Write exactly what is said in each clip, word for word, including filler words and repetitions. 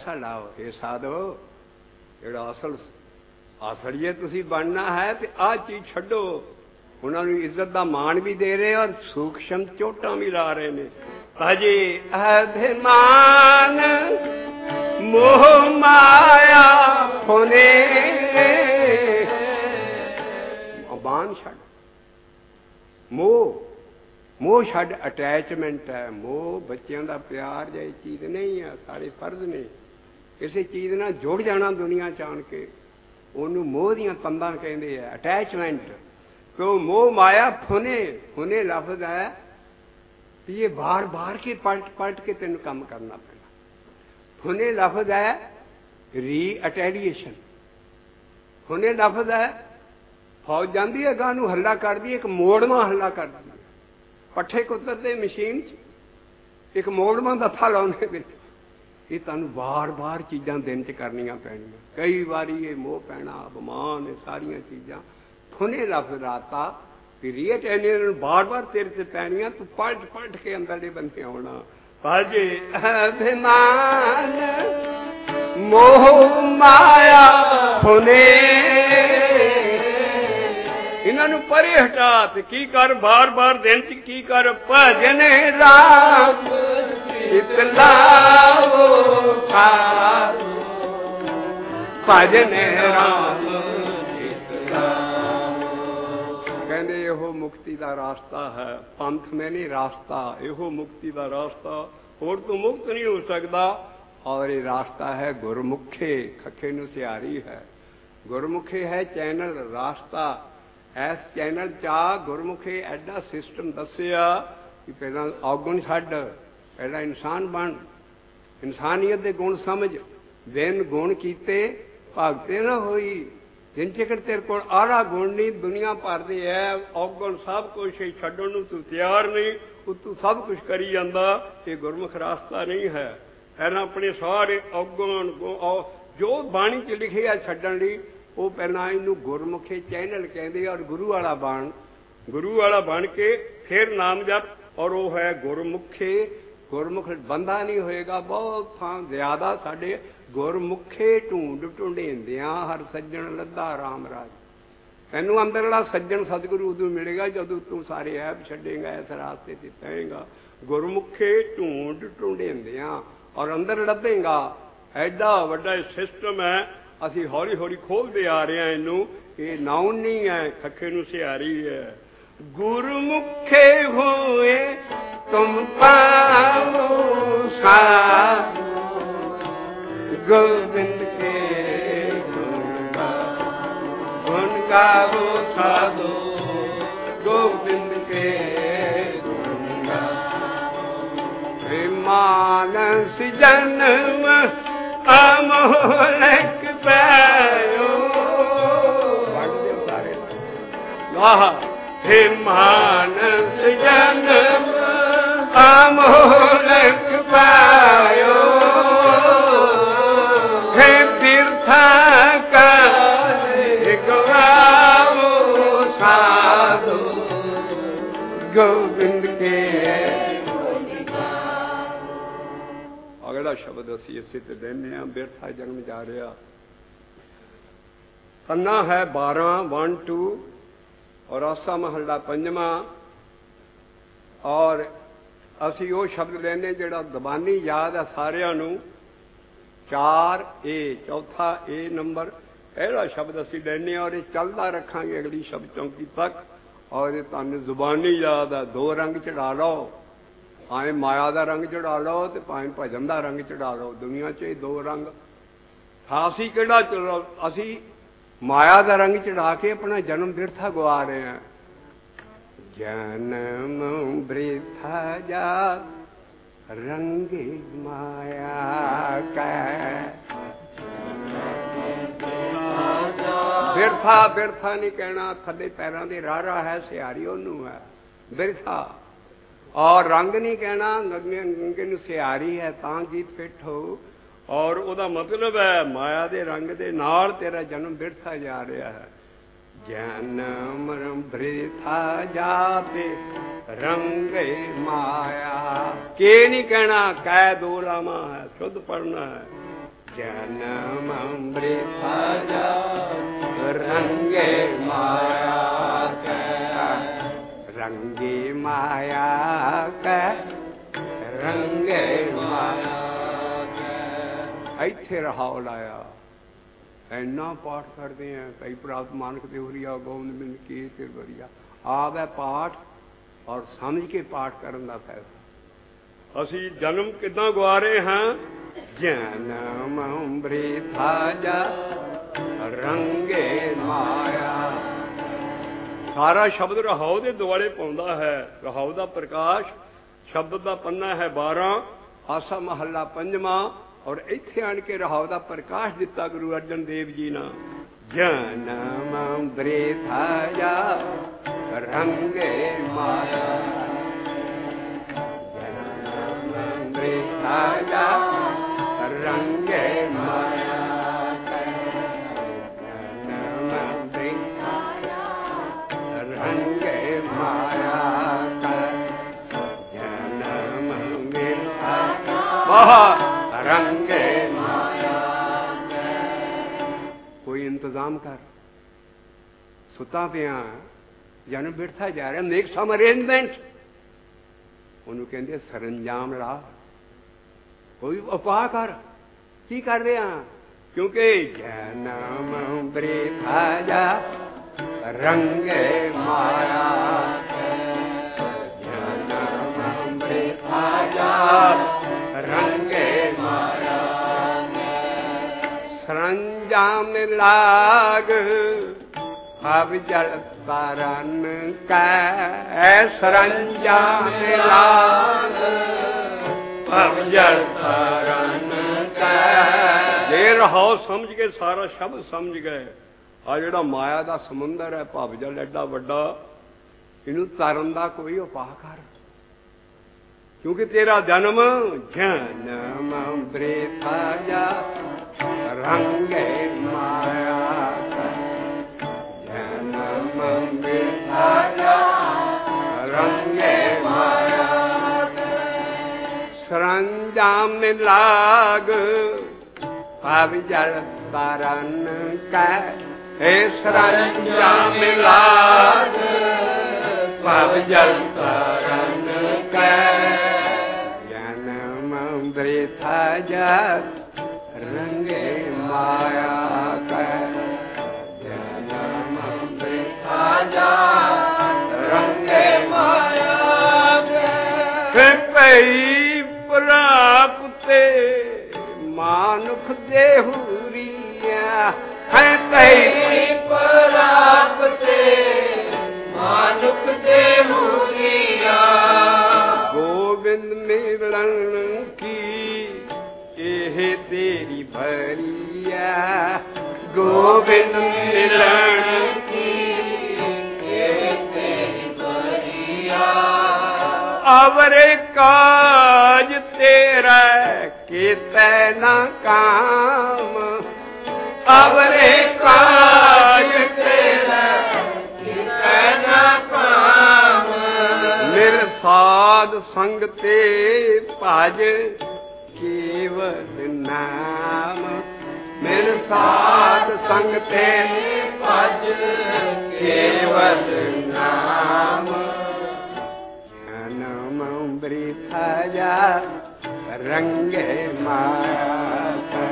ਪੈਸਾ ਲਾਓ। ਇਹ ਸਾਧੋ ਜਿਹੜਾ ਅਸਲ ਅਸਲੀਏ ਤੁਸੀਂ ਬਣਨਾ ਹੈ ਤੇ ਆਹ ਚੀਜ਼ ਛੱਡੋ। ਉਹਨਾਂ ਨੂੰ ਇੱਜ਼ਤ ਦਾ ਮਾਣ ਵੀ ਦੇ ਰਹੇ ਔਰ ਸੂਖਸ਼ਮ ਚੋਟਾਂ ਵੀ ਲਾ ਰਹੇ ਨੇ। ਅਜੇ ਅਭਿਮਾਨ ਮੋਹ ਮਾਇਆ ਹੋਨੇ ਬਾਣ ਛੱਡ, ਮੋਹ ਮੋਹ ਛੱਡ। ਅਟੈਚਮੈਂਟ ਹੈ ਮੋਹ, ਬੱਚਿਆਂ ਦਾ ਪਿਆਰ ਜਾਂ ਇਹ ਚੀਜ਼ ਨਹੀਂ ਹੈ। ਸਾਰੇ ਫਰਜ਼ ਨੇ ਕਿਸੇ ਚੀਜ਼ ਨਾਲ ਜੁੜ ਜਾਣਾ ਦੁਨੀਆ ਚ ਆਣ ਕੇ, ਉਹਨੂੰ ਮੋਹ ਦੀਆਂ ਤੰਦਾਂ ਕਹਿੰਦੇ ਆ, ਅਟੈਚਮੈਂਟ। ਕਿਉਂ ਮੋਹ ਮਾਇਆ ਫੁਨੇ, ਫੁਨੇ ਲਫ਼ਜ਼ ਹੈ ਵੀ ਇਹ ਬਾਰ ਬਾਰ ਕੇ ਪਲਟ ਪਲਟ ਕੇ ਤੈਨੂੰ ਕੰਮ ਕਰਨਾ ਪੈਣਾ। ਫੁਨੇ ਲਫ਼ਜ਼ ਹੈ ਰੀ ਅਟੈਲੀਏਸ਼ਨ। ਫੁਨੇ ਲਫ਼ਜ਼ ਹੈ ਫੌਜ ਜਾਂਦੀ ਹੈ ਗਾਂ ਨੂੰ ਹੱਲਾ ਕਰਦੀ, ਇੱਕ ਮੋੜਵਾਂ ਹੱਲਾ ਕਰਦੀ ਹੈ। ਪੱਠੇ ਕੁਤਰਦੇ ਮਸ਼ੀਨ 'ਚ, ਇੱਕ ਮੋੜਵਾਂ ਦਾ ਥਾ ਲਾਉਣੇ ਵਿੱਚ। ਇਹ ਤੁਹਾਨੂੰ ਵਾਰ ਵਾਰ ਚੀਜ਼ਾਂ ਦਿਨ 'ਚ ਕਰਨੀਆਂ ਪੈਣੀਆਂ। ਕਈ ਵਾਰੀ ਇਹ ਮੋਹ ਪੈਣਾ, ਅਭਿਮਾਨ, ਇਹ ਸਾਰੀਆਂ ਚੀਜ਼ਾਂ ਫੁਨੇ ਲਫ਼ਜ਼ ਰਾਤਾ ਵੀ ਰੀਅਟ ਐਨੀਆਂ ਬਾਰ ਬਾਰ ਤੇਰੇ 'ਤੇ ਪੈਣੀਆਂ। ਤੂੰ ਪਲਟ ਪਲਟ ਕੇ ਅੰਦਰਲੇ ਬੰਦੇ ਆਉਣਾ। ਭਜੇ ਅਭਿਮਾਨ ਮੋਹ ਮਾਇਆ ਫੁਨੇ, ਇਹਨਾਂ ਨੂੰ ਪਰੇ ਹਟਾ ਤੇ ਕੀ ਕਰ, ਬਾਰ ਬਾਰ ਦਿਨ 'ਚ ਕੀ ਕਰ, ਭਜਨ ਰਾਮ ਇਤਲਾਵੋ ਸਾਧੂ, ਭਜਨ ਰਾਮ ਇਤਲਾਵੋ। ਕਹਿੰਦੇ ਇਹੋ ਮੁਕਤੀ ਦਾ ਰਾਸਤਾ ਹੈ। ਪੰਥ ਮੈਂ ਨਹੀਂ ਰਾਸਤਾ, ਇਹੋ ਮੁਕਤੀ ਦਾ ਰਾਸਤਾ, ਹੋਰ ਤੋਂ ਮੁਕਤ ਨਹੀਂ ਹੋ ਸਕਦਾ। ਔਰ ਇਹ ਰਾਸਤਾ ਹੈ ਗੁਰਮੁਖੇ, ਖੱਖੇ ਨੂੰ ਸਿਹਾਰੀ ਹੈ। ਗੁਰਮੁਖੇ ਹੈ ਚੈਨਲ, ਰਾਸਤਾ। ਇਸ ਚੈਨਲ 'ਚ ਆ ਗੁਰਮੁਖੇ ਐਡਾ ਸਿਸਟਮ ਦੱਸਿਆ ਕਿ ਪਹਿਲਾਂ ਔਗੁਣ ਛੱਡ, ਪਹਿਲਾਂ ਇਨਸਾਨ ਬਣ, ਇਨਸਾਨੀਅਤ ਦੇ ਗੁਣ ਸਮਝ। ਬਿਨ ਗੁਣ ਕੀਤੇ ਭਗਤੇ ਨਾ ਹੋਈ। ਜਿੰਨ ਚਿਕਰ ਤੇਰੇ ਕੋਲ ਆਰਾ ਗੁਣ ਨਹੀਂ, ਦੁਨੀਆ ਭਰ ਦੇ ਹੈ ਔਗੁਣ, ਸਭ ਕੁਛ ਛੱਡਣ ਨੂੰ ਤੂੰ ਤਿਆਰ ਨਹੀਂ, ਤੂੰ ਸਭ ਕੁਛ ਕਰੀ ਜਾਂਦਾ। ਇਹ ਗੁਰਮੁਖ ਰਾਸਤਾ ਨਹੀਂ ਹੈ। ਪਹਿਲਾਂ ਆਪਣੇ ਸਾਰੇ ਔਗੁਣ ਜੋ ਬਾਣੀ 'ਚ ਲਿਖੇ ਆ ਛੱਡਣ ਲਈ, ਉਹ ਪਹਿਲਾਂ ਇਹਨੂੰ ਗੁਰਮੁਖੇ ਚੈਨਲ ਕਹਿੰਦੇ। ਔਰ ਗੁਰੂ ਵਾਲਾ ਬਣ, ਗੁਰੂ ਵਾਲਾ ਬਣ ਕੇ ਫਿਰ ਨਾਮ ਜਪ। ਔਰ ਉਹ ਹੈ ਗੁਰਮੁਖੇ। ਗੁਰਮੁਖ ਬੰਦਾ ਨਹੀਂ ਹੋਏਗਾ। ਬਹੁਤ ਥਾਂ ਜ਼ਿਆਦਾ ਸਾਡੇ ਗੁਰਮੁਖੇ ਢੂੰਡ ਢੂੰਡੇਂਦਿਆਂ ਹਰ ਸੱਜਣ ਲੱਦਾ ਰਾਮ ਰਾਜ। ਤੈਨੂੰ ਅੰਦਰਲਾ ਸੱਜਣ ਸਤਿਗੁਰੂ ਉਦੋਂ ਮਿਲੇਗਾ ਜਦੋਂ ਤੂੰ ਸਾਰੇ ਐਬ ਛੱਡੇਗਾ, ਇਸ ਰਾਸਤੇ ਤੇ ਪਏਗਾ। ਗੁਰਮੁਖੇ ਢੂੰਡ ਢੂੰਡੇਂਦਿਆਂ ਔਰ ਅੰਦਰ ਲੱਭੇਗਾ। ਐਡਾ ਵੱਡਾ ਸਿਸਟਮ ਹੈ। ਅਸੀਂ ਹੌਲੀ ਹੌਲੀ ਖੋਲਦੇ ਆ ਰਹੇ ਹਾਂ ਇਹਨੂੰ। ਇਹ ਨਾਉਨ ਨਹੀਂ ਹੈ, ਖੱਖੇ ਨੂੰ ਸਿਹਾਰੀ ਹੈ। ਗੁਰਮੁਖੇ ਹੋਏ ਤੁਮ ਪਾਵੋ ਸਾਧੂ, ਗੋਬਿੰਦ ਕੇ ਗੁਣ ਗਾਵੋ, ਗੁਣ ਗਾਵੋ ਸਾਧੂ, ਗੋਬਿੰਦ ਕੇ ਗੁਣ ਗਾਵੋ। ਮਾਨਸ ਜਨਮ ਅਮੋਲਕ ਪਾਇਓ, ਵਾਹ ਹੇ ਮਾਨਸ ਜਨਮ ਅਮੋਲਕ ਪਾਇਓ, ਹੇ ਤੀਰਥਾ ਕਾ ਗਵਾਵੋ ਸਾਧੂ, ਗੋਬਿੰਦ ਕੇ। ਅਗਲਾ ਸ਼ਬਦ ਅਸੀਂ ਇਸੇ ਤੇ ਦੇਨੇ ਹਾਂ। ਬਿਰਥਾ ਜਨਮ ਜਾ ਰਿਹਾ। ਪੰਨਾ ਹੈ ਬਾਰਾਂ, ਵਨ ਟੂ, ਔਰ ਆਸਾ ਮਹੱਲਾ ਪੰਜਵਾਂ। ਔਰ ਅਸੀਂ ਉਹ ਸ਼ਬਦ ਲੈਨੇ ਜਿਹੜਾ ਜ਼ਬਾਨੀ ਯਾਦ ਹੈ ਸਾਰਿਆਂ ਨੂੰ। ਚਾਰ ਏ, ਚੌਥਾ ਏ ਨੰਬਰ, ਪਹਿਲਾ ਸ਼ਬਦ ਅਸੀਂ ਲੈਨੇ ਔਰ ਇਹ ਚੱਲਦਾ ਰੱਖਾਂਗੇ ਅਗਲੀ ਸ਼ਬਦ ਚੌਂਕੀ ਤੱਕ। ਔਰ ਇਹ ਤੁਹਾਨੂੰ ਜ਼ੁਬਾਨੀ ਯਾਦ ਹੈ। ਦੋ ਰੰਗ ਚੜਾ ਲਓ, ਭਾਵੇਂ ਮਾਇਆ ਦਾ ਰੰਗ ਚੜਾ ਲਓ ਤੇ ਭਾਵੇਂ ਭਜਨ ਦਾ ਰੰਗ ਚੜਾ ਲਓ। ਦੁਨੀਆ 'ਚ ਇਹ ਦੋ ਰੰਗ। ਅਸੀਂ ਕਿਹੜਾ ਚੜਾ, ਅਸੀਂ ਮਾਇਆ ਦਾ ਰੰਗ ਚੜਾ ਕੇ ਆਪਣਾ ਜਨਮ ਬਿਰਥਾ ਗਵਾ ਰਹੇ ਹਾਂ। ਜਨਮ ਬਿਰਥਾ ਜਾ ਰੰਗੇ ਮਾਇਆ ਕੈ, ਬਿਰਥਾ ਬਿਰਥਾ ਨਹੀਂ ਕਹਿਣਾ। ਥੱਲੇ ਪੈਰਾਂ ਦੇ ਰਾਰਾ ਹੈ, ਸਿਹਾਰੀ ਉਹਨੂੰ ਹੈ ਬਿਰਥਾ। ਔਰ ਰੰਗ ਨਹੀਂ ਕਹਿਣਾ, ਗੰਗੇ ਨੂੰ ਸਿਹਾਰੀ ਹੈ ਤਾਂ ਗੀਤ ਫਿੱਟ ਹੋ। ਔਰ ਉਹਦਾ ਮਤਲਬ ਹੈ ਮਾਇਆ ਦੇ ਰੰਗ ਦੇ ਨਾਲ ਤੇਰਾ ਜਨਮ ਬਿਰਥਾ ਜਾ ਰਿਹਾ ਹੈ। ਜਨਮ ਬਿਰਥਾ ਜਾਤੇ ਰੰਗੇ ਮਾਇਆ, ਕੇ ਨਹੀਂ ਕਹਿਣਾ, ਕੈ ਦੋ ਲਾਵਾਂ ਹੈ, ਸ਼ੁੱਧ ਪੜਨਾ ਹੈ। जन्म वृथा जाए रंगे माया के, रंगे माया के, रंगे माया के। इत्थे रहाओ लाया इन्ना पाठ करते हैं कई प्राप्त मानक देवरिया गोविंद बिंद की तिरवरिया आप है पाठ और समझ के पाठ करने का फायदा। असी जन्म किदा गवा रहे हैं, जन्म वृथा जा रंगे माया। सारा शब्द रहाओ दे दुआले पाउंदा है। रहाओ दा प्रकाश शब्द दा पन्ना है बारह, आसा महला पंजवा और इत्थे आन के रहाओ दा प्रकाश दिता गुरु अर्जन देव जी ने। जन्म वृथा जा रंगे माया, जन्म वृथा जा रंगे माया, जन्म वृथा जा रंगे माया, जन्म वृथा जा रंगे माया। कोई इंतजाम कर, सुता पिया जन्म बिरथा जा रहा, मेक सम अरेंजमेंट। ਉਹਨੂੰ ਕਹਿੰਦੇ ਸਰੰਜਾਮ ਲਾ, ਕੋਈ ਉਪਾਅ ਕਰ। ਕੀ ਕਰ ਰਿਹਾ? ਕਿਉਂਕਿ ਜਨਮ ਵ੍ਰਿਥਾ ਜਾ ਰੰਗੇ ਮਾਇਆ, ਜਨਮ ਵ੍ਰਿਥਾ ਜਾ रंगे माया। सरंजाम लाग अब जल तरन कै, सरंजाम लाग अब जल तरन कै। जे रहो समझ के सारा शब्द समझ गए। आ जिहड़ा माया दा समुंदर है भव जल एडा वड्डा, इनू तरन दा कोई उपाय कर। क्योंकि तेरा जन्म जन्म वृथा जा रंगे माया, जन्म वृथा जा रंगे माया। सरंजाम लाग अब जल तरन कै, हे सरंजाम लाग अब जल तरन कै। वृथा जा रंगे माया का, जन्म वृथा जा रंगे माया के। कई प्राप्ते मानुख देहुरिया है, कई प्राप्ते मानुख देहुरिया। गोविंद मिलन तेरी भरिया, गोविंद मिलन की तेरी भरिया। अवरे काज तेरा केते न काम, अवरे काज तेरा केते न काम। मेरे साध संग ते भज केवल नाम, मेरे साथ संग ते भज केवल नाम। जन्म वृथा जा रंगे माया,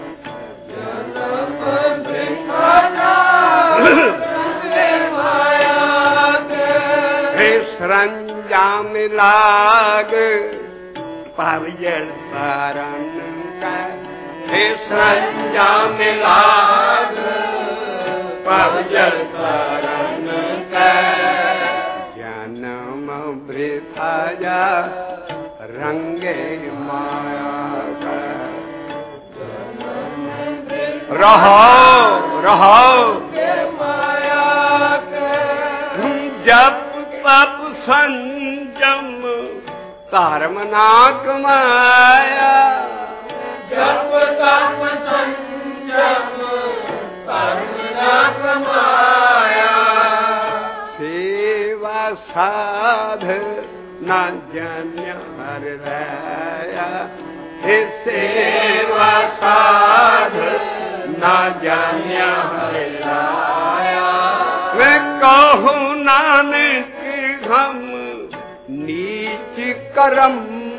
जन्म वृथा जा रंगे माया। हे सरंजाम लाग भव जल तरन कै, हे सरंजाम लाग भव जल तरन कै। जन्म वृथा जा रंगे माया का, रहो रहो माया जप तप संजम धर्म ना कमाया, जप तप संजम धर्म ना कमाया। सेवा साध ना जन्य हर रया, हे सेवा साध ना जानिया है लाया। वे कहूँ नानक हम नीच करम,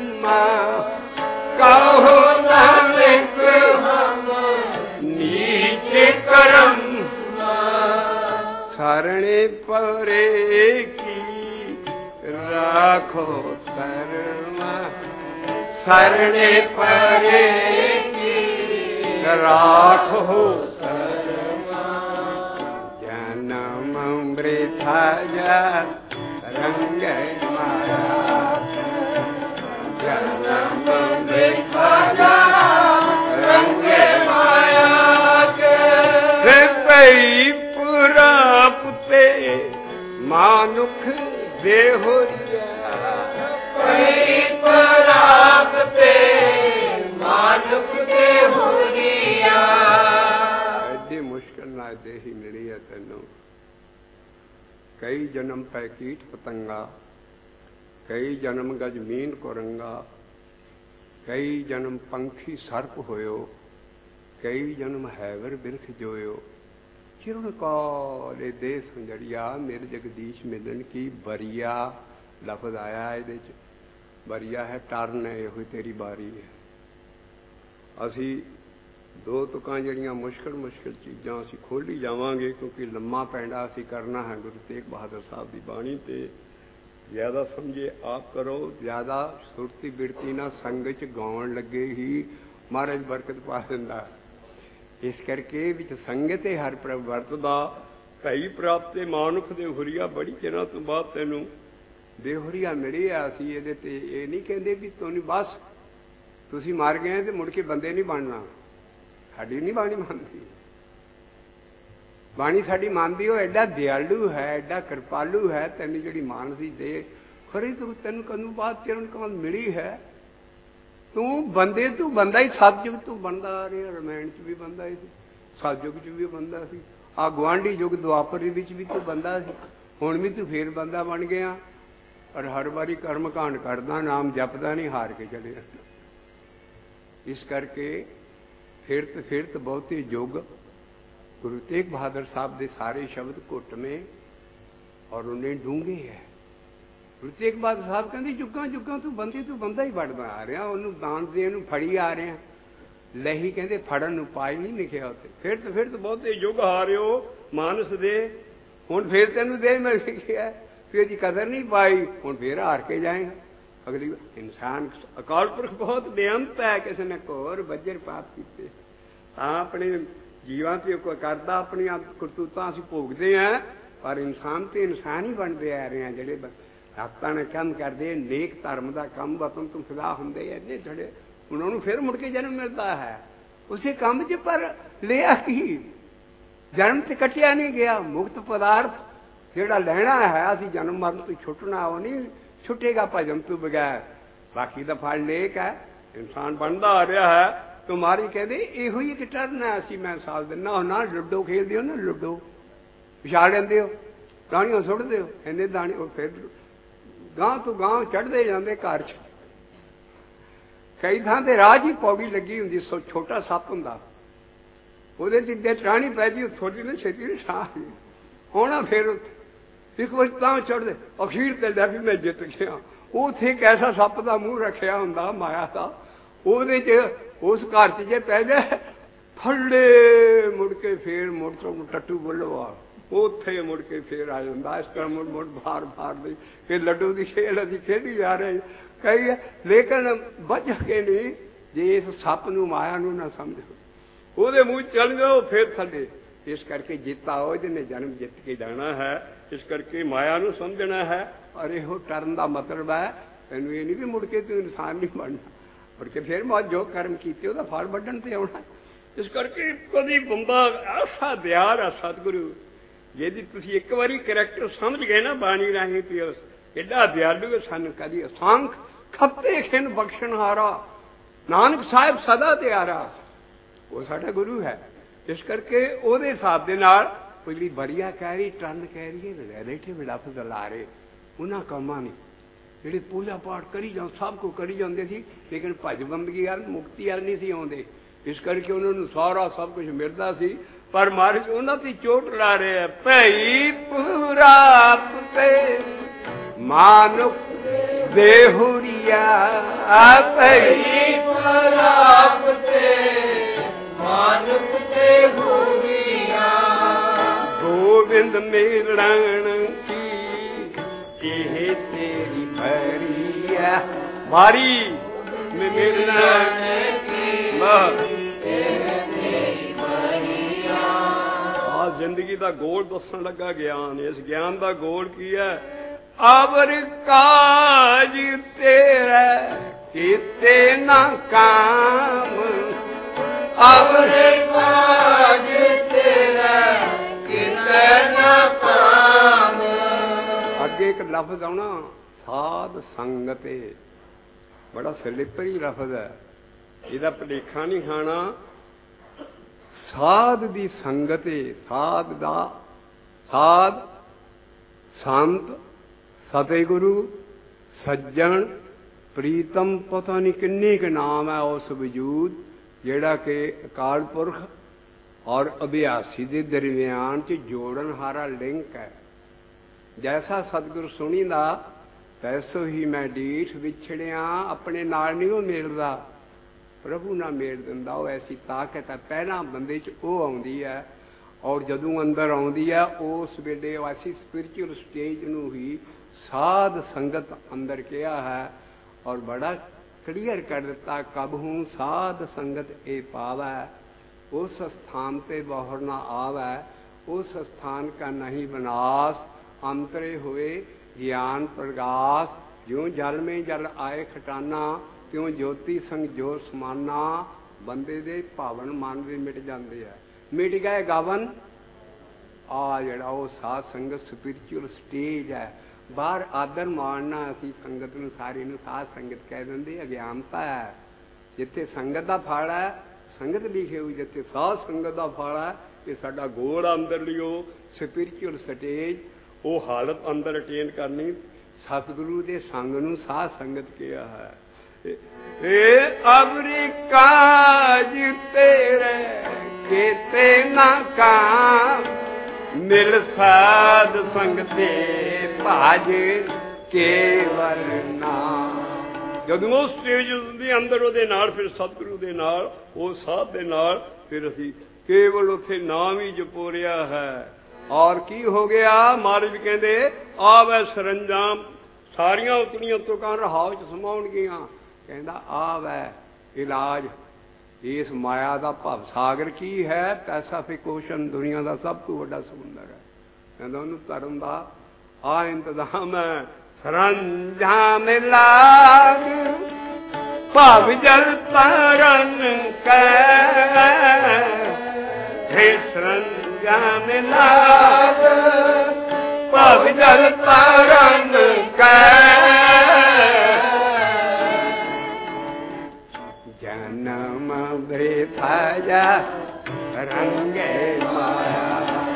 कहो नानक हम नीच करम। शरणे परे की राखो शर्मा, शरणे परे की राखो शर्मा। जन्म वृथा जा रंग माया, जन्म वृथा जा रंग माया के। पई पुरापते मानुख देहोरिया, पई पुरापते मानुख देहोरिया। एडी मुश्किल ना देही मिली है तेनों। कई जन्म पै कीट पतंगा, कई जन्म गज मीन कुरंगा, कई जन्म पंखी सर्प होयो, कई जन्म हैवर बिरख जोयो। चिरुण कौले दे संजड़िया, मेरे जगदीश मिलन की बरिया। लफज आया ਇਹਦੇ ਚ, बरिया है टर्न है, ये तेरी बारी है। असी दो तुकां जड़ियां मुश्किल मुश्किल चीज़ां असी खोली जावांगे, क्योंकि लम्मा पैंडा असी करना है गुरु तेग बहादुर साहब की बाणी ते। ज्यादा समझे आप करो, ज्यादा सुरती बिरती ना संग च गाउण लगे ही महाराज बरकत पा दिंदा। इस करके विच संगत हर प्रभ वरतदा। भई प्राप्ते मानुख दे हुरिया, बड़ी चिरां तो बाद तैनूं बेहुरिया मिली है। असीं इहदे ते इह नहीं कहंदे भी तुहानूं बस तुसीं मर गए ते मुड़ के बंदे नहीं बनना। साडी नहीं बाणी मनदी, बाणी साडी मनदी हो एडा दयालु है, एडा कृपालु है। तैनूं जिहड़ी मानसी दे खरी तूं तैनूं कदों बाद चिरण कौन मिली है। तू बंदे तू बंदा ही सतयुग तू बनता आ रहा। रमायण च भी बनता ही, सतयुग च भी बनता सी, आ गुआढ़ी युग दुआपर विच भी तू बनता सी, हुण भी तू फिर बंदा बन गया। और हर बारी कर्म कांड करदा, नाम जपदा नहीं, हार के चले जाता। इस करके फिरत फिरत बहुते युग गुरु तेग बहादुर साहब के सारे शब्द घुट में और उन्हें डूंगे है। गुरु तेग बहादुर साहब कहते जुगां जुगां तू बंदे तू बंदा ही बढ़दा आ रहा, उन्होंने दान देन नूं फड़ी आ रहा। लही कहते फड़न नूं पाई नहीं लिखिया उत्ते। फिर तो फिर तो बहुते युग हारे हो मानस दे, हुण फिर तैनूं दे मैं लिखिया, फिर जी कदर नहीं पाई, हुण फिर हार के जाएगा। अगली इंसान अकाल पुरख बहुत बेअंत है, किसी ने घोर बज्जर पाप कीते तां अपने जीवां ते करदा, अपनी करतूतां असीं भोगदे हैं। पर इंसान तो इंसान ही बनते आ रहे हैं। जिहड़े भगतां ने काम करते नेक धर्म का काम वतन तो फिदा होंदे इन्ने छड़े, उन्होंने फिर मुड़ के जन्म मिलता है उसी काम च। पर लिया की जन्म तो कटिया नहीं गया। मुक्त पदार्थ जिहड़ा लैना है, असीं जन्म मरण तो छुटना, वो नहीं छुटेगा भजन तो बगैर। बाकी का फल लेक है, इंसान बनता आ रहा है। तुम्हारी कहते इहो ही एक टर्न है। असीं मैं साल दिना होना, लुडो खेलते हो ना, लुडो विछा लेंदे हो, दाणियां सुटदे हो, इन्ने दाने वो फिर गांह तो गांह चढ़ते जाते घर च। कई थां ते राह ही पौड़ी लगी हुंदी, सो छोटा सप हुंदा, ਉਹਦੇ ਚ ਜੇ ਟਾਣੀ ਪੈ ਜੀ ਥੋੜੀ ਨਾ ਛੇਤੀ ਨਹੀਂ ਸਾਹ ਹੋਣਾ। ਫਿਰ ਇੱਕ ਵਾਰ ਤਾਂ ਚੜ੍ਹਦੇ ਅਖੀਰ ਤੇ ਲੈ ਵੀ ਮੈਂ ਜਿੱਤ ਗਿਆ। ਉੱਥੇ ਇੱਕ ਐਸਾ ਸੱਪ ਦਾ ਮੂੰਹ ਰੱਖਿਆ ਹੁੰਦਾ ਮਾਇਆ ਦਾ, ਉਹਦੇ ਚ ਉਸ ਘਰ ਚ ਜੇ ਪੈ ਜਾਏ ਫੱਲੇ ਮੁੜ ਕੇ ਫੇਰ ਮੁੜ ਤੋਂ ਟੱਟੂ ਬੁੱਲਵਾ ਉੱਥੇ ਮੁੜ ਕੇ ਫੇਰ ਆ ਜਾਂਦਾ। ਇਸ ਤਰ੍ਹਾਂ ਮੁੜ ਮੁੜ ਬਾਰ ਬਾਰ ਦੀ ਇਹ ਲੱਡੂ ਦੀ ਖੇਡ ਅਸੀਂ ਖੇਡੀ ਜਾ ਰਹੇ ਕਈ, ਲੇਕਿਨ ਬਚ ਕੇ ਨਹੀਂ ਜੇ ਇਸ ਸੱਪ ਨੂੰ ਮਾਇਆ ਨੂੰ ਨਾ ਸਮਝੋ, ਉਹਦੇ ਮੂੰਹ ਚੱਲ ਜਾਓ ਫਿਰ ਥੱਲੇ। ਇਸ ਕਰਕੇ ਜਿੱਤਾ ਉਹ ਜਿਹਨੇ ਜਨਮ ਜਿੱਤ ਕੇ ਜਾਣਾ ਹੈ। ਇਸ ਕਰਕੇ ਮਾਇਆ ਨੂੰ ਸਮਝਣਾ ਹੈ। ਔਰ ਇਹੋ ਟਰਨ ਦਾ ਮਤਲਬ ਹੈ ਤੈਨੂੰ ਇਹ ਨਹੀਂ ਵੀ ਮੁੜ ਕੇ ਤੂੰ ਇਨਸਾਨ ਨਹੀਂ ਬਣਨਾ, ਮੁੜ ਕੇ ਫਿਰ ਮੌਤ ਜੋ ਕਰਮ ਕੀਤੇ ਉਹਦਾ ਫਲ ਵੱਢਣ ਤੇ ਆਉਣਾ। ਇਸ ਕਰਕੇ ਕਦੀ ਬੰਦਾ ਐਸਾ ਦਿਆਰ ਆ ਸਤਿਗੁਰੂ, ਜਿਹਦੀ ਤੁਸੀਂ ਇੱਕ ਵਾਰੀ ਕਰੈਕਟਰ ਸਮਝ ਗਏ ਨਾ ਬਾਣੀ ਰਾਹੀਂ ਤੇ ਉਸ ਐਡਾ ਦਿਆਲੂ ਸਾਨੂੰ ਕਦੀ ਅਸੰਖ ਖੱਪੇ ਖਿੰਨ ਬਖਸ਼ਣਹਾਰਾ ਨਾਨਕ ਸਾਹਿਬ ਸਦਾ ਤਿਆਰਾ, ਉਹ ਸਾਡਾ ਗੁਰੂ ਹੈ। ਇਸ ਕਰਕੇ ਉਹਦੇ ਹਿਸਾਬ ਦੇ ਨਾਲ ਉਹ ਜਿਹੜੀ ਬੜੀਆ ਕਹਿ ਰਹੀ ਟਰਨ ਕਹਿ ਰਹੀ ਹੈ ਰੇਠੇ ਵੀ ਲਫ਼ਜ਼ ਲਾ ਰਹੇ ਉਹਨਾਂ ਕੰਮਾਂ ਨੇ ਜਿਹੜੇ ਪੂਜਾ ਪਾਠ ਕਰੀ ਜਾਂ ਸਭ ਕੁਝ ਕਰੀ ਜਾਂਦੇ ਸੀ, ਲੇਕਿਨ ਭਜ ਬੰਦਗੀ ਵੱਲ ਮੁਕਤੀ ਵੱਲ ਨਹੀਂ ਸੀ ਆਉਂਦੇ। ਇਸ ਕਰਕੇ ਉਹਨਾਂ ਨੂੰ ਸਾਰਾ ਸਭ ਕੁਝ ਮਿਲਦਾ ਸੀ। ਪਰ ਮਹਾਰਾਜ ਉਹਨਾਂ ਤੇ ਚੋਟ ਲਾ ਰਿਹਾ, ਭਈ ਪੁਰਾਪ ਤੇ ਮਾਨੁਖ ਦੇਹੁਰੀਆ, ਭਈ ਪੁਰਾਪ ਤੇ ਮਾਨੁਖ ਦੇਹੁਰੀਆ, ਗੋਬਿੰਦ ਮਿਲਣ ਕੀ ਇਹ ਤੇਰੀ ਭਰੀਆ, ਮਾਰੀ ਮਿਲਣ ਕੀ ਆ ਜ਼ਿੰਦਗੀ ਦਾ ਗੋਲ ਦੱਸਣ ਲੱਗਾ ਗਿਆਨ। ਇਸ ਗਿਆਨ ਦਾ ਗੋਲ ਕੀ ਹੈ? ਅਵਰ ਕਾਜ ਤੇਰਾ ਕੀਤੇ ਨਾ ਕਾਮ, ਅਵਰ ਕਾਜ ਤੇਰਾ ਕੀਤੇ ਨਾ ਕਾਮ। ਅੱਗੇ ਇੱਕ ਲਫ਼ਜ਼ ਆਉਣਾ ਸਾਧ ਸੰਗਤੇ, ਬੜਾ ਸਲਿੱਪਰੀ ਲਫ਼ਜ਼ ਹੈ, ਇਹਦਾ ਭੁਲੇਖਾ ਨਹੀਂ ਖਾਣਾ। ਸਾਧ ਦੀ ਸੰਗਤ, ਸਾਧ ਦਾ ਸਾਧ ਸੰਤ ਸਤਿਗੁਰੂ ਸੱਜਣ ਪ੍ਰੀਤਮ, ਪਤਾ ਨਹੀਂ ਕਿੰਨੇ ਕੁ ਨਾਮ ਹੈ ਉਸ ਵਜੂਦ ਜਿਹੜਾ ਕਿ ਅਕਾਲ ਪੁਰਖ ਔਰ ਅਭਿਆਸੀ ਦੇ ਦਰਮਿਆਨ ਚ ਜੋੜਨ ਹਾਰਾ ਲਿੰਕ ਹੈ। ਜੈਸਾ ਸਤਿਗੁਰ ਸੁਣੀਦਾ ਤੈਸੋ ਹੀ ਮੈਂ ਡੀਠ ਵਿਛੜਿਆ, ਆਪਣੇ ਨਾਲ ਨਹੀਂ ਉਹ ਮਿਲਦਾ, ਪ੍ਰਭੂ ਨਾਲ ਮੇਲ ਦਿੰਦਾ। ਉਹ ਐਸੀ ਤਾਕਤ ਹੈ, ਪਹਿਲਾਂ ਬੰਦੇ 'ਚ ਉਹ ਆਉਂਦੀ ਹੈ ਔਰ ਜਦੋਂ ਅੰਦਰ ਆਉਂਦੀ ਹੈ ਉਸ ਵੇਲੇ ਉਹ ਐਸੀ ਸਪਿਰਿਚੁਅਲ ਸਟੇਜ ਨੂੰ ਹੀ ਸਾਧ ਸੰਗਤ ਅੰਦਰ ਕਿਹਾ ਹੈ। ਔਰ ਬੜਾ ਕਲੀਅਰ ਕਰ ਦਿੱਤਾ, ਕਬਹੂ ਸਾਧ ਸੰਗਤ ਇਹ ਪਾਵੈ, ਉਸ ਸਥਾਨ ਤੇ ਬਹੁਰ ਨਾ ਆਵੈ, ਉਸ ਸਥਾਨ ਕਾ ਨਹੀਂ ਵਿਨਾਸ਼, ਅੰਤਰੇ ਹੋਏ ਗਿਆਨ ਪ੍ਰਗਾਸ, ਜਿਉਂ ਜਲ ਮੇਂ ਜਲ ਆਏ ਖਟਾਨਾ, ਕਿਉਂ ਜੋਤੀ ਸੰਗ ਜੋਤ ਸਮਾਨਾ। ਬੰਦੇ ਦੇ ਭਾਵਨ ਮਨ ਵੀ ਮਿਟ ਜਾਂਦੇ ਆ, ਮਿਟ ਗਏ ਗਾਵਨ। ਆ ਜਿਹੜਾ ਉਹ ਸਾਧ ਸੰਗਤ ਸਪਿਰਿਚੁਅਲ ਸਟੇਜ ਹੈ। ਬਾਹਰ ਆਦਰ ਮਾਣਨਾ ਅਸੀਂ ਸੰਗਤ ਨੂੰ ਸਾਰੀ ਨੂੰ ਸਾਧ ਸੰਗਤ ਕਹਿ ਦਿੰਦੇ, ਅਗਿਆਨਤਾ ਹੈ। ਜਿੱਥੇ ਸੰਗਤ ਦਾ ਫਲ ਹੈ ਸੰਗਤ ਲਿਖੇ ਹੋਈ, ਜਿੱਥੇ ਸਾਧ ਸੰਗਤ ਦਾ ਫਲ ਹੈ ਇਹ ਸਾਡਾ ਗੋਲ ਅੰਦਰ ਲਿਓ ਸਪਿਰਿਚੁਅਲ ਸਟੇਜ। ਉਹ ਹਾਲਤ ਅੰਦਰ ਅਟੇਨ ਕਰਨੀ, ਸਤਿਗੁਰੂ ਦੇ ਸੰਗ ਨੂੰ ਸਾਧ ਸੰਗਤ ਕਿਹਾ ਹੈ। ਏ ਅਵਰੀ ਕਾਜ ਤੇਰੇ ਕੀਤੇ ਨਾ ਕਾਮ, ਮਿਲ ਸਾਧ ਸੰਗਤੇ ਭਾਜ ਕੇਵਲ ਨਾਮ। ਜਦੋਂ ਉਹ ਸਟੇਜ ਦੇ ਅੰਦਰ ਉਹਦੇ ਨਾਲ, ਫਿਰ ਸਤਿਗੁਰੂ ਦੇ ਨਾਲ, ਉਹ ਸਾਧ ਦੇ ਨਾਲ, ਫਿਰ ਅਸੀਂ ਕੇਵਲ ਉੱਥੇ ਨਾਮ ਹੀ ਜਪੋ ਰਿਹਾ ਹੈ। ਔਰ ਕੀ ਹੋ ਗਿਆ? ਮਹਾਰਾਜ ਕਹਿੰਦੇ ਆਵੈ ਸਰੰਜਾਮ, ਸਾਰੀਆਂ ਉਤਲੀਆਂ ਤੁਕਾਂ ਰਹਾਉ ਚ ਸਮਾਉਣਗੀਆਂ। ਕਹਿੰਦਾ ਆਵੈ ਇਲਾਜ ਇਸ ਮਾਇਆ ਦਾ ਭਵ ਸਾਗਰ ਕੀ ਹੈ? ਪੈਸੀਫਿਕੇਸ਼ਨ ਦੁਨੀਆ ਦਾ ਸਭ ਤੋਂ ਵੱਡਾ ਸਮੁੰਦਰ ਹੈ। ਕਹਿੰਦਾ ਉਹਨੂੰ ਤਰਨ ਦਾ ਆ ਇੰਤਜ਼ਾਮ ਹੈ। ਸਰੰਜਾਮ ਲਾਗ ਭਵ ਜਲ ਤਰਨ ਕੈ, हे ਸਰੰਜਾਮ ਲਾਗ ਭਵ ਜਲ ਤਰਨ ਕੈ, ਜਨਮ ਬ੍ਰਿਥਾ ਜਾ ਰੰਗੇ ਮਾਇਆ,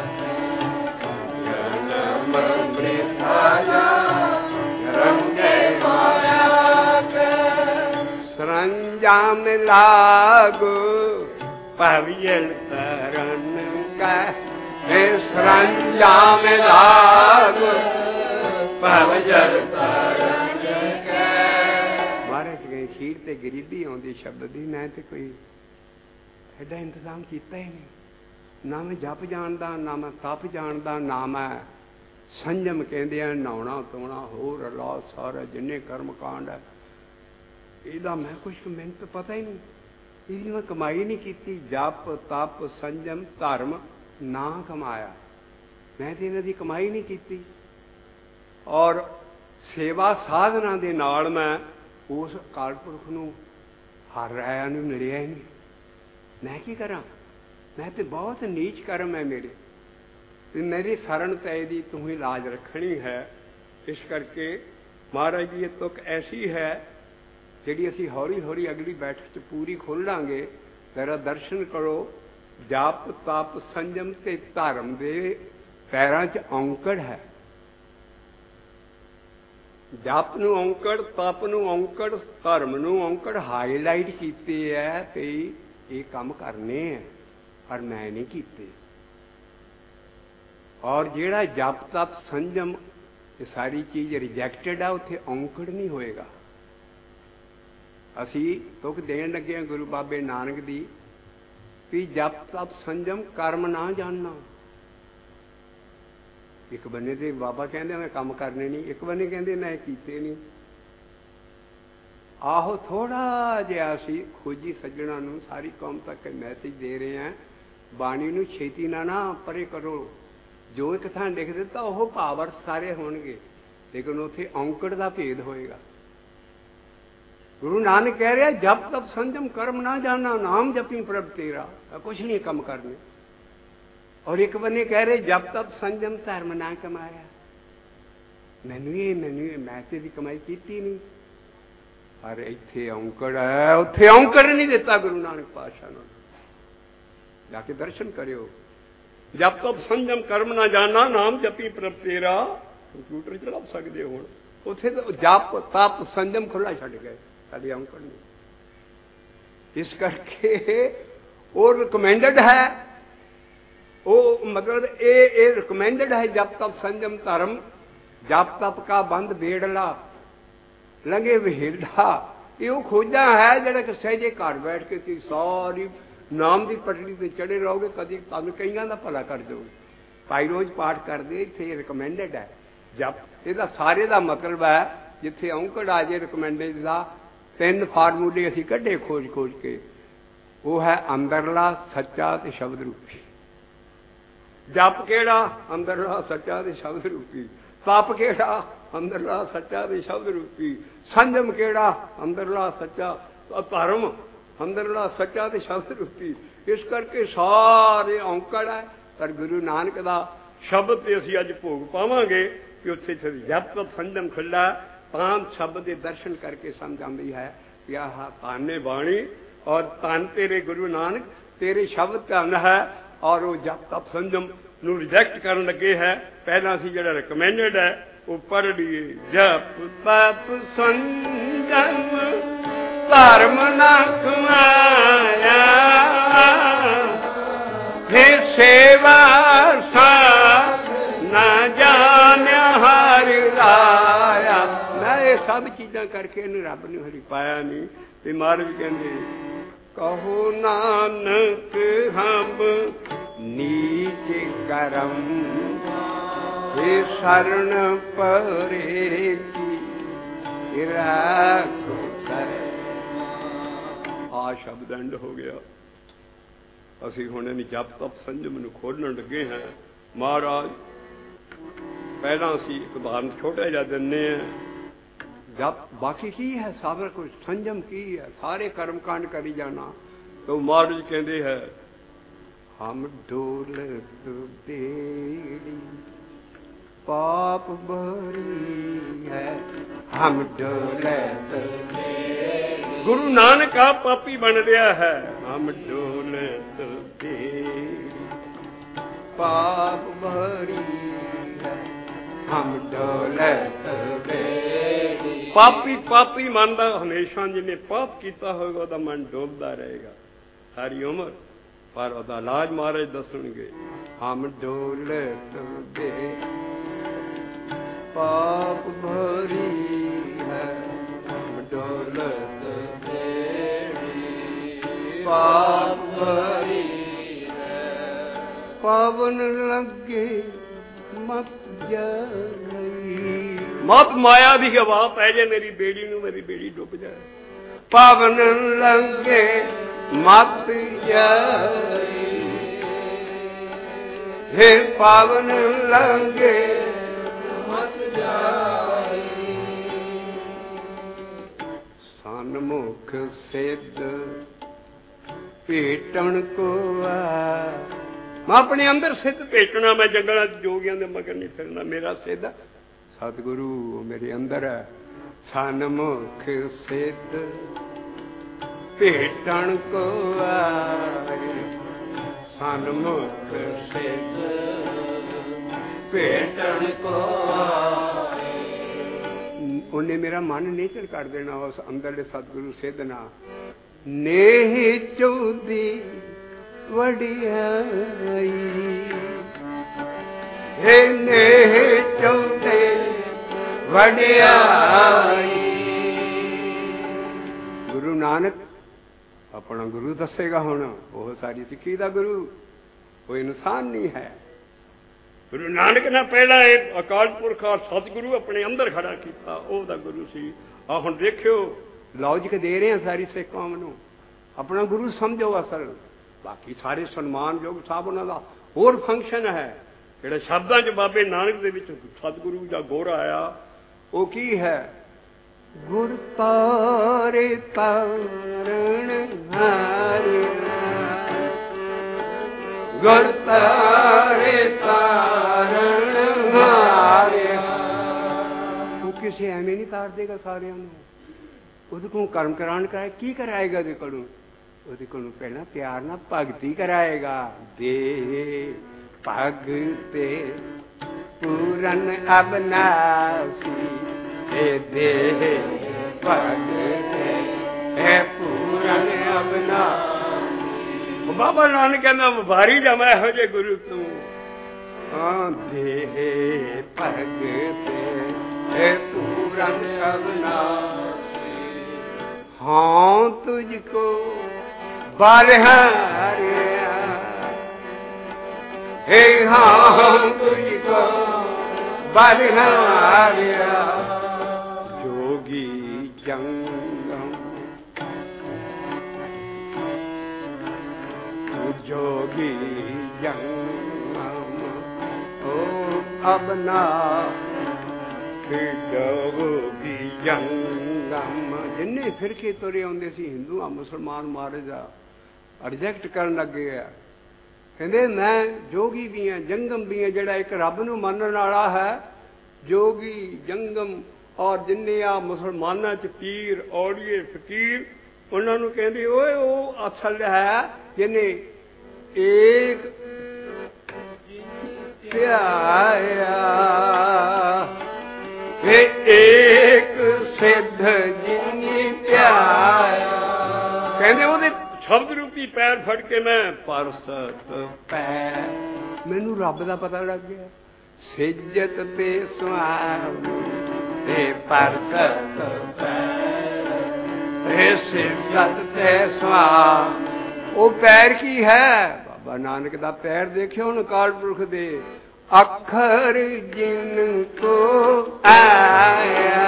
ਜਨਮ ਬ੍ਰਿਥਾ ਜਾ ਰੰਗੇ ਮਾਇਆ ਕੇ, ਸਰੰਜਾਮ ਲਾਗੂ ਭਵ ਜਲ ਤਰਨ ਕੈ, हे ਸਰੰਜਾਮ ਲਾਗੂ ਭਵ ਜਲ ਤਰਨ ਕੈ। ਮਹਾਰਾਜ ਗਏ ਖੀਰ ਤੇ ਗਰੀਬੀ ਆਉਂਦੀ ਸ਼ਬਦ ਦੀ, ਮੈਂ ਤੇ ਕੋਈ ਐਡਾ ਇੰਤਜ਼ਾਮ ਕੀਤਾ ਹੀ ਨਹੀਂ। ਨਾ ਮੈਂ ਜਪ ਜਾਣਦਾ, ਨਾ ਮੈਂ ਤਪ ਜਾਣਦਾ, ਨਾ ਮੈਂ ਸੰਜਮ ਕਹਿੰਦੇ ਆ ਨਹਾਉਣਾ ਧੋਣਾ ਹੋਰ ਅੱਲਾ ਸਾਰਾ ਜਿੰਨੇ ਕਰਮ ਕਾਂਡ ਹੈ ਇਹਦਾ ਮੈਂ ਕੁਛ ਮੈਨੂੰ ਤਾਂ ਪਤਾ ਹੀ ਨਹੀਂ, ਇਹਦੀ ਮੈਂ ਕਮਾਈ ਨਹੀਂ ਕੀਤੀ। ਜਪ ਤਪ ਸੰਜਮ ਧਰਮ ਨਾ ਕਮਾਇਆ, ਮੈਂ ਤੇ ਇਹਨਾਂ ਦੀ ਕਮਾਈ ਨਹੀਂ ਕੀਤੀ। ਔਰ ਸੇਵਾ ਸਾਧਨਾ ਦੇ ਨਾਲ ਮੈਂ ਉਸ ਅਕਾਲ ਪੁਰਖ ਨੂੰ ਹਰ ਰਾਇਆ ਨੂੰ ਮਿਲਿਆ ਹੀ ਨਹੀਂ। ਮੈਂ ਕੀ ਕਰਾਂ? ਮੈਂ ਤੇ ਬਹੁਤ ਨੀਚ ਕਰਮ ਹੈ ਮੇਰੇ, ਤੇ ਮੇਰੀ ਸ਼ਰਨ ਤੈ ਦੀ ਤੂੰ ਹੀ ਲਾਜ ਰੱਖਣੀ ਹੈ। ਇਸ ਕਰਕੇ ਮਹਾਰਾਜ ਜੀ ਇਹ ਤੁਕ ਐਸੀ ਹੈ ਜਿਹੜੀ ਅਸੀਂ ਹੌਲੀ ਹੌਲੀ ਅਗਲੀ ਬੈਠਕ 'ਚ ਪੂਰੀ ਖੋਲਾਂਗੇ। ਤੇਰਾ ਦਰਸ਼ਨ ਕਰੋ। ਜਪ ਤਪ ਸੰਜਮ ਤੇ ਧਰਮ ਦੇ ਪੈਰਾਂ 'ਚ ਔਂਕੜ ਹੈ। ਜਪ ਨੂੰ ਔਂਕੜ, ਤਪ ਨੂੰ ਔਂਕੜ, ਧਰਮ ਨੂੰ ਔਂਕੜ ਹਾਈਲਾਈਟ ਕੀਤੇ ਹੈ ਤੇ ये काम करने हैं पर मैं नहीं कीते। और जेड़ा जप तप संजम ये सारी चीज रिजैक्टेड है, उत्थे औंकड़ नहीं होएगा। असी तुक देन लगे हैं गुरु बाबे नानक दी भी जप तप संजम कर्म ना जानना। एक बन्ने ते बाबा कहते मैं काम करने नहीं, एक बन्ने कहते मैं कीते नहीं। आहो थोड़ा जिहा असी खोजी सज्जणा नूं सारी कौम तक मैसेज दे रहे हैं, बाणी नूं छेती ना ना परे करो। जो एक थां लिख दिता वो भाव अर्थ सारे होणगे, लेकिन उत्थे औंकड़ दा भेद होएगा। गुरु नानक कह रहा जप तप संजम कर्म ना जाना, नाम जपी प्रभ तेरा, कुछ नहीं कम करने। और एक बने कह रहे जप तप संजम धर्म ना कमाया। मैनू ये मैनू ये मैं तेरी कमाई की नहीं। पर इत्थे औंकड़ है, उत्थे औंकड़ नहीं दिता गुरु नानक पातशाह ने। जाके दर्शन करियो। जप तप संजम कर्म ना जाना, नाम जपी प्रभ तेरा। कंप्यूटर चला सकते हो उत्थे तो जप तप संजम खुला छड़ गए, साडी औंकड़ नहीं। इस करके वो रिकमेंडेड है, वो मतलब ये ये रिकमेंडेड है जप तप संजम धर्म। जप तप का बंद बेड़ला लंघे विहेड़ा, ये वो खोजा है जरा कि सहजे घर बैठ के तुम सारी नाम की पटड़ी से चढ़े रहोगे, कभी तुम कईयां का भला कर दोगे। भाई रोज पाठ करते इतने रिकमेंडेड है जप। यदा सारे का मतलब है जिथे औंकड़ आ जाए रिकमेंडेड का तीन फार्मूले असी कढ़े खोज खोज के, वो है अंदरला सच्चा ते शब्द रूपी। जप केड़ा अंदरला सच्चा ते शब्द रूपी, तप केड़ा अंदरला सच्चा ते शब्द रूपी, संजम केड़ा अंदरला सच्चा, धर्म अंदरला सच्चा ते शब्द रूपी। इस करके सारे औंकड़ है। पर गुरु नानक दा शब्द ते असीं अज भोग पावांगे कि उत्थे जप तप संजम खुला। पांच शब्द के दर्शन करके समझ आती है कि आह ताने बाणी और तान तेरे गुरु नानक, तेरे शब्द धन है। और वो जप तप संजम नूं रिजैक्ट करन लगे है। पहला असीं जिहड़ा रिकमेंडेड है वो पढ़ लीए, जप तप संजम धर्म ना कमाया, हे सेवा सा ना जान्या हरि राया। मैं ये सब चीज़ां करके इन्हें रब ने हरि पाया नहीं। ते महाराज कहते कहो नानक हम नीच करम, हे शरण परे की राखो सर। आ शब्द एंड हो गया। असी हुण इन्हें जप तप संजम नूं खोलण लगे हैं। महाराज पहला असी एक उदाहरण छोटा जिहा दिंदे हैं। जप बाकी की है, सारा कुछ संजम की है, सारे कर्म कांड करी जाना। तो महाराज कहते हैं हम डोलत बेड़ी पाप भरी है, हम डोलत बेड़ी। गुरु नानक आप पापी बन रहा है। हम डोलत बेड़ी पाप भरी है, हम डोलत बेड़ी। पापी पापी मानदा हमेशा, जिन्हें पाप किया होगा उसका मन डोबदा रहेगा सारी उम्र। पर उसका इलाज महाराज दसणगे। हम डोलत बेड़ी पाप भरी है, हम डोलत बेड़ी पाप भरी है। पावन लगे मत जाई, मत माया की हवा पै जाए मेरी बेड़ी नूं, मेरी बेड़ी डुब जाए। पावन लगे मत जाई, हे पावन लगे मत जाई। सन्मुख सिद्ध भेटण को आ। मैं अपने अंदर सिद्ध भेटना, मैं जंगलों जोगियों के मगर नहीं फिरना। मेरा सिद्ध सतगुरु मेरे अंदर है। सन्मुख सिद्ध भेटण को आए, सन्मुख सिद्ध भेटण को आए। उन्हें मेरा मन नहीं चल कर देना उस अंदर सतगुरु सिद्ध ना। नेह चौदी वडियाई, हे नेह चौदी वडियाई। गुरु नानक अपना गुरु दसेगा हुण, वो सारी सिੱਖੀ ਦਾ गुरु कोई इंसान नहीं है। गुरु नानक ने पहला अकाल पुरख सतगुरु अपने अंदर खड़ा किया, वह गुरु सी। आ हुण देखियो लॉजिक दे रहे हैं सारी सिख कौम नूं, अपना गुरु समझो असल। बाकी सारे सन्मानयोग सब उन्हां दा होर फंक्शन है। जिहड़े शब्दां च बाबे नानक दे विच सतगुरु दा गुर आया, वो की है? गुर तारे तारण हारे, गुर तारे तारण हारे। वो किसी एवं नहीं तार देगा सारे, ਉਹਦੇ ਕੋਲ ਕਰਮ ਕਰਾਉਣ ਕਰਾਏ ਕੀ ਕਰਾਏਗਾ? ਉਹਦੇ ਕੋਲੋਂ ਉਹਦੇ ਕੋਲੋਂ ਪਹਿਲਾਂ ਪਿਆਰ ਨਾਲ ਭਗਤੀ ਕਰਾਏਗਾ। ਦੇ ਭਗਤੇ ਪੂਰਨ ਅਬਨਾਸੀ, ਇਹ ਦੇ ਭਗਤੇ ਇਹ ਪੂਰਨ ਅਬਨਾਸੀ। ਬਾਬਾ ਨਾਨਕ ਕਹਿੰਦਾ ਵਪਾਰੀ ਜਾਵਾਂ ਇਹੋ ਜਿਹੇ ਗੁਰੂ ਤੂੰ। ਹਾਂ ਦੇ ਭਗਤੇ ਇਹ ਪੂਰਨ ਅਬਨਾਸੀ, हाँ तुझको बरहारिया, हे हाँ तुझको बरहारिया। जोगी जंगम जोगी जंगम ओ अपना जोगी जंगम। जिन्ने फिरके तुरे आते सी हिंदू आ मुसलमान महाराज रिजैक्ट करन लगे आ, कहते मैं जोगी भी हाँ जंगम भी हाँ, जिहड़ा एक रब नूं मनण वाला है जोगी जंगम। और जिन्ने आ मुसलमानां च पीर औड़िए फकीर, उन्हां नूं कहंदे ओए ओ असल है जिन्ने एक प्याया वे एक सिद्ध जिनी प्यारा। कहते ਉਹਦੇ ਸ਼ਬਦ ਰੂਪੀ ਪੈਰ ਫੜ ਕੇ ਮੈਂ ਪਰਸਤ ਪੈਰ, ਮੈਨੂੰ ਰੱਬ ਦਾ ਪਤਾ ਲੱਗ ਗਿਆ। ਸਿਜਤ ਤੇ ਸੁਆਮੀ ਤੇ ਪਰਸਤ ਪੈਰ, ਤੇ ਸਿਜਤ ਤੇ ਸੁਆਮੀ। ਉਹ ਪੈਰ ਕੀ ਹੈ? ਬਾਬਾ ਨਾਨਕ ਦਾ ਪੈਰ ਦੇਖਿਓ ਹੁਣ ਅਕਾਲ ਪੁਰਖ ਦੇ। अखर जिनको आया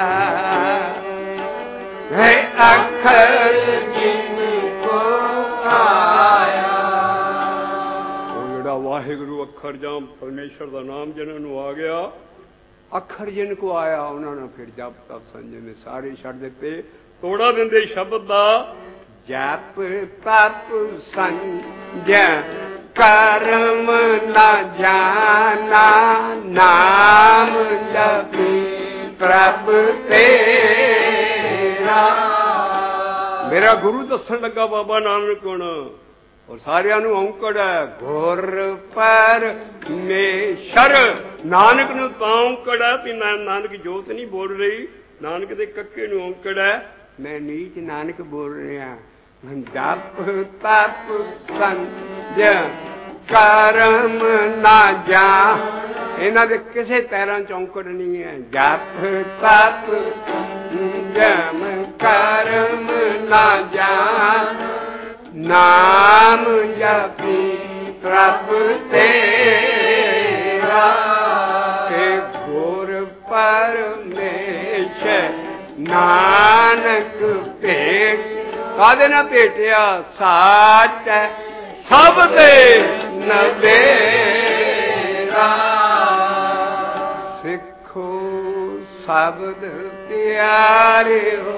है, अखर जिनको आया। वो जोड़ा वाहिगुरु अखर जाम परमेश्वर का नाम जिन्होंने आ गया, अखर जिनको आया उन्होंने फिर जप तप संजय में सारे छड़ दिते। तोड़ा देंदे शब्द का जप तप संजय कर्म न जाना, नाम जपी प्रभ तेरा। मेरा गुरु दसन लगा बाबा नानक हुण, और सारियां नूं औंकड़ है गुर परमेश्वर। नानक नूं तां औंकड़ है कि मैं नानक जोत नहीं बोल रही, नानक दे कक्के नूं औंकड़ है मैं नीच नानक बोल रहा। जप तप संजय कर्म ना जा, इन्हां दे किसे पैरां च औंकड़ नहीं है। जप तप जम कर्म ना जा, नाम जपी प्रभ तेरा। गुर परमेश्वर नानक भेट, कादे ना भेटिया साच सब दे नबेरा। सिखो शब्द प्यारे हो,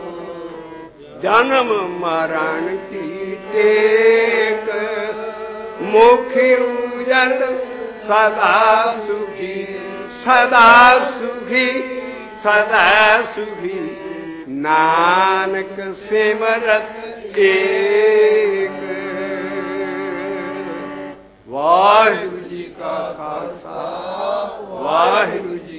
जन्म मरण की टेक। मुख उजल सदा सुखी, सदा सुखी, सदा सुखी। नानक सिमरत एक। वाहिगुरु जी का खालसा, वाहिगुरु जी